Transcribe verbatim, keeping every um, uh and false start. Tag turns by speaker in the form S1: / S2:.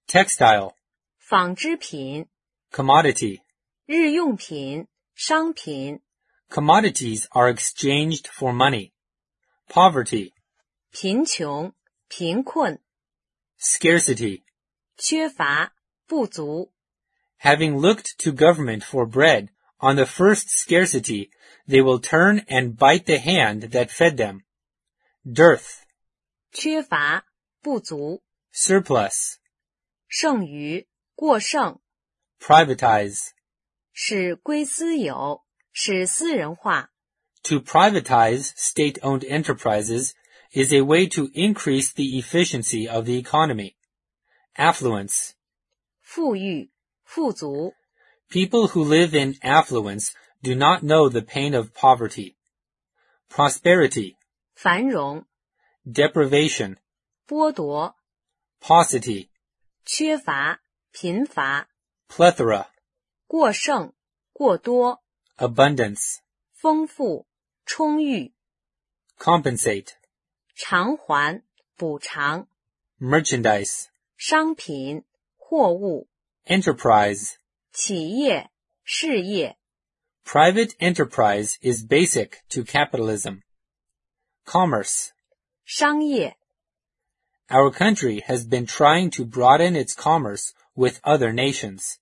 S1: textile,
S2: 纺织品、
S1: commodity.
S2: 日用品、商品、
S1: Commodities are exchanged for money. Poverty,
S2: 贫穷、贫困、
S1: scarcity.
S2: 缺乏、不足。
S1: Having looked to government for bread, on the first scarcity, they will turn and bite the hand that fed them. Dearth,
S2: 缺乏、不足、
S1: surplus,
S2: 剩余、过剩，
S1: privatize.
S2: 使归私有，使私人化。
S1: To privatize state-owned enterprises is a way to increase the efficiency of the economy. Affluence.
S2: 富裕、富足。
S1: People who live in affluence do not know the pain of poverty. Prosperity,
S2: 繁荣、
S1: deprivation,
S2: 剥夺、
S1: paucity,
S2: 缺乏、贫乏、
S1: plethora,
S2: 过剩、过多、
S1: abundance,
S2: 丰富、充裕、
S1: compensate,
S2: 偿还、补偿、
S1: merchandise,
S2: 商品、货物、
S1: enterprise.
S2: 企业、事业。
S1: Private enterprise is basic to capitalism. Commerce.
S2: 商业。
S1: Our country has been trying to broaden its commerce with other nations.